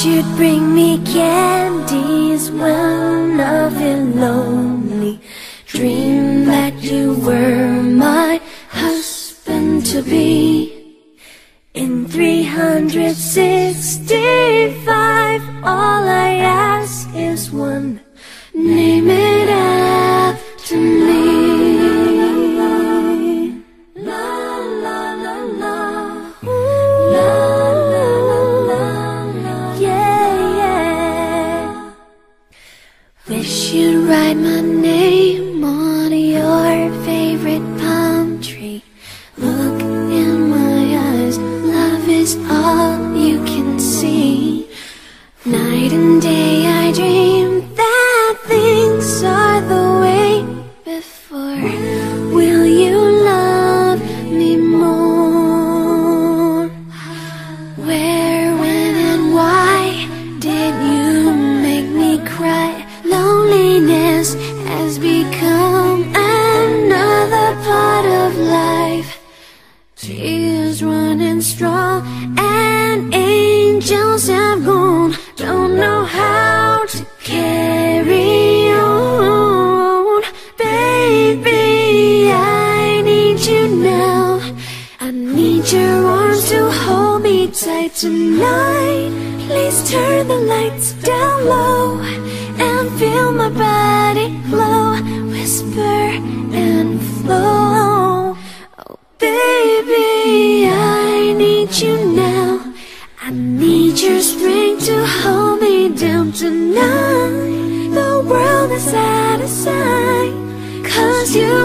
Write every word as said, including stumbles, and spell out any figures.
you'd bring me candies when I feel lonely. Dream that you were my husband-to-be. In three hundred sixty-five, all I ask is one. Name it after me. La la la la. La la la la. Yeah, yeah. Wish you'd write my name on your favorite palm tree. Look in my eyes, love is all you can see. Night and day I dream that things are the way before. Will you love me more? Where, when, and why did you make me cry? Loneliness has become another part of life. Tears running strong and angels have gone. Don't know how to carry on. Baby, I need you now. I need your arms to hold me tight tonight. Please turn the lights down low and feel my body glow. Whisper and flow. Oh baby, I need you now. I need your strength to hold me down tonight. The world is out of sight, 'cause you